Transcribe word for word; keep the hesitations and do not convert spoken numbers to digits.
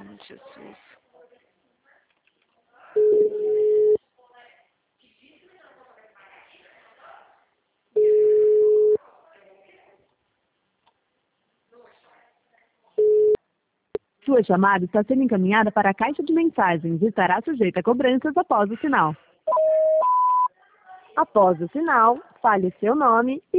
nome de Jesus. Sua chamada está sendo encaminhada para a caixa de mensagens e estará sujeita a cobranças após o sinal. Após o sinal, fale seu nome e